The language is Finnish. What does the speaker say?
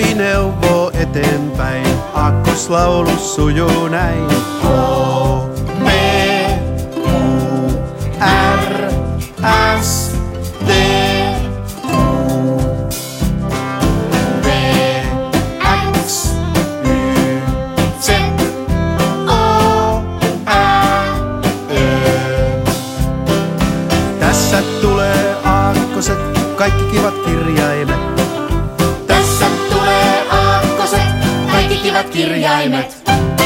Kaikki neuvoo eteenpäin, aakkoslaulu sujuu näin. O, P, U, R, S, T, U, V, X, Y, Z, O, Ä, Ö. Tässä tulee aakkoset, kaikki kivat kirjaimet. Tässä tulee aakkoset, kaikki kivat kirjaimet.